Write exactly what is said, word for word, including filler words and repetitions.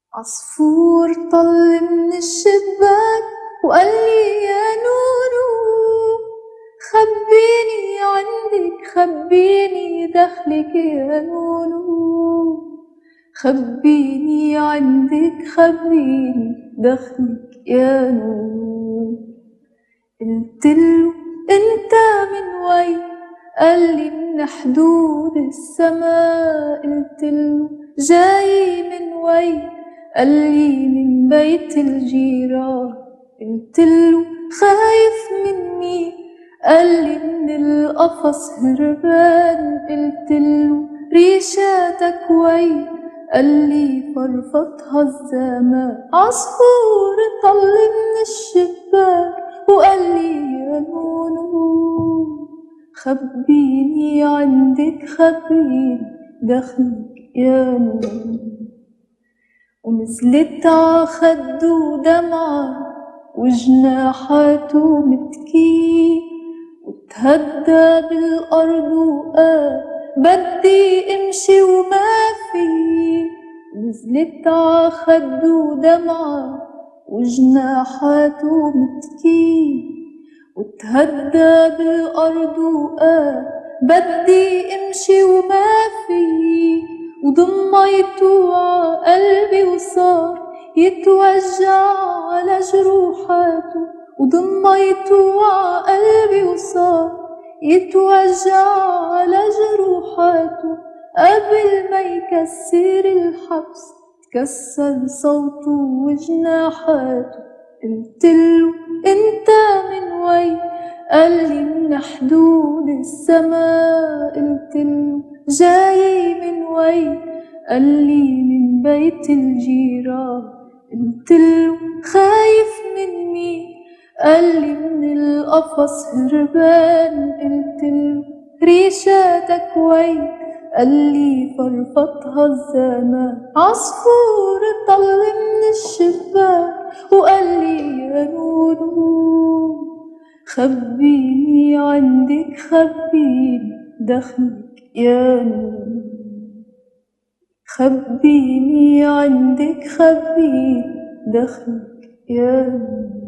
عصفور طل من الشباك وقال لي يا نونو خبيني عندك خبيني دخلك يا نونو خبيني عندك خبيني دخلك يا نونو. قلتله انت من وين؟ قال لي من حدود السماء. قلتله جاي من وين؟ قال لي من بيت الجيران. قلتله خايف مني؟ قال لي من القفص هربان. قلتله ريشاتك وين؟ قال لي فرفطها الزمان. عصفور طل من الشباك وقال لي يا نونو خبيني عندك خبيني دخلك يا نونو. ونزلت ع خدو دمعة وجناحاته متكي وتهدى بالأرض وقال بدي امشي وما في. نزلت ع خدو دمعة وجناحاته متكي وتهدى بالأرض وقال بدي امشي وما في. وضميته ع قلبي وصار يتوجع على جروحاته. وضميته ع قلبي وصار يتوجع على جروحاته. قبل ما يكسر الحبس تكسر صوته وجناحاته. قلتله انت من وين؟ قال لي من حدود السماء. قلتله جاي من وين؟ قال لي من بيت الجيران. قلتله خايف مني؟ قال لي من القفص هربان. قلتله ريشاتك وين؟ قال لي فرفطها الزمان. عصفور طل من الشباك وقال لي يا نونو خبيني عندك خبيني دخلك يا نونو. خبيني عندك خبيني دخلك يا نونو.